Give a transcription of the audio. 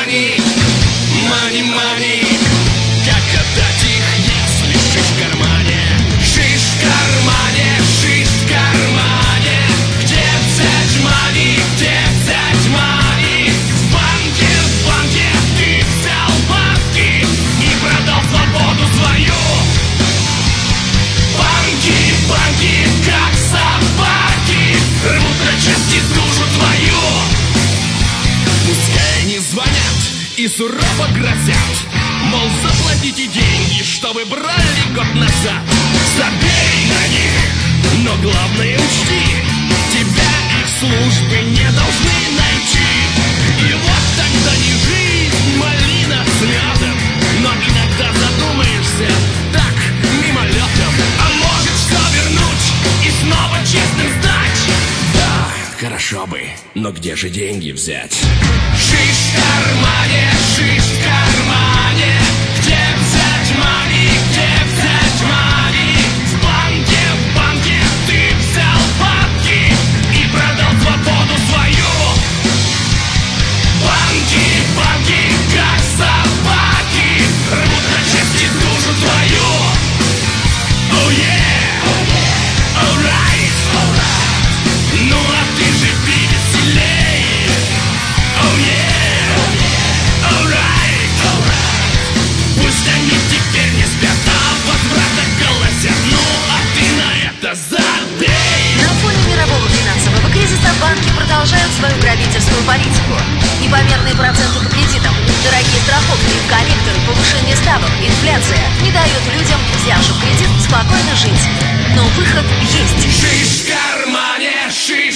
money, money, money. Как отдать их, если шиш в кармане? Шиш в кармане, шиш в кармане. Где взять money, где взять money? В банке ты взял банки и продал свободу свою. Банки, как собаки, рвут на части душу твою. Пускай они звонят и сурово грозят, мол, заплатите деньги, что вы брали год назад. Забей на них, но главное учти, тебя их службы не должны найти. И вот тогда не жизнь, малина с медом, но иногда задумаешься так мимолетом. А может, что вернуть и снова честным стать? Да, хорошо бы, но где же деньги взять? Шиш в кармане, шиш в кармане. Где взять money, где взять money? В банке ты взял бабки и продал свободу свою. Банки, как собаки, рвут на части душу твою. Oh yeah, alright. Ну а ты живи веселей. Oh yeah, alright. Пусть они теперь не спят, а возврата голосят. Ну а ты на это забей. На фоне мирового финансового кризиса банки продолжают свою грабительскую политику. Непомерные проценты по кредитам, дорогие страховки, коллекторы, повышение ставок, инфляция не дают людям, взявшим кредит, спокойно жить. Но выход есть. Шиш в кармане, шиш